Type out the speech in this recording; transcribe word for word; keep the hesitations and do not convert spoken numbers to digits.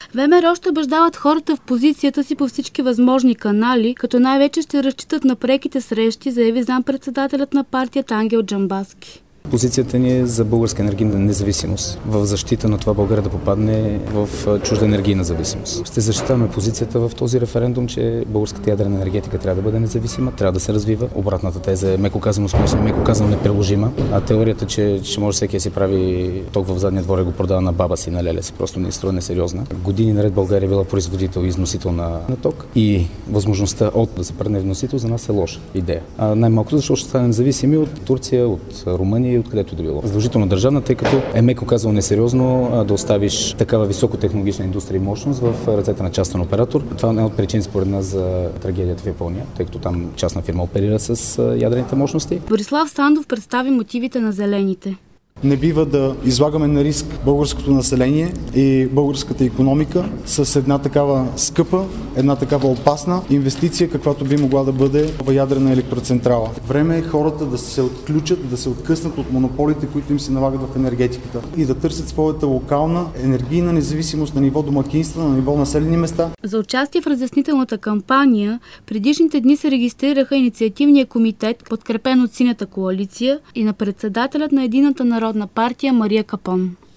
ВМРО ще убеждават хората в позицията си по всички възможни канали, като най-вече ще разчитат на преките срещи, заяви заместник-председателят на партията Ангел Джамбазки. Позицията ни е за българска енергийна независимост, в защита на това България да попадне в чужда енергийна зависимост. Ще защитаваме позицията в този референдум, че българската ядрена енергетика трябва да бъде независима, трябва да се развива. Обратната теза е меко казано смешна, меко казано неприложима, а теорията, че ще може всеки да си прави ток в задния двор и го продава на баба си, на леля си, просто не струва несериозна. Години наред България е била производител и износител на, на ток и възможността от да се превърне вносител за нас е лоша идея. А най-малкото, защото ще станем зависими от Турция, от Румъния и откъдето да било. Задължително държавна, тъй като е меко казано несериозно да оставиш такава високотехнологична индустрия и мощност в ръцете на частен оператор. Това е една от причини според нас за трагедията в Япония, тъй като там частна фирма оперира с ядрените мощности. Борислав Сандов представи мотивите на зелените. Не бива да излагаме на риск българското население и българската икономика с една такава скъпа, една такава опасна инвестиция, каквато би могла да бъде в ядрена електроцентрала. Време е хората да се отключат, да се откъснат от монополите, които им се налагат в енергетиката и да търсят своята локална енергийна независимост на ниво домакинства, на ниво населени места. За участие в разяснителната кампания предишните дни се регистрираха инициативния комитет, подкрепен от Синята коалиция, и на председателят на Единната народна партия Мария Капон.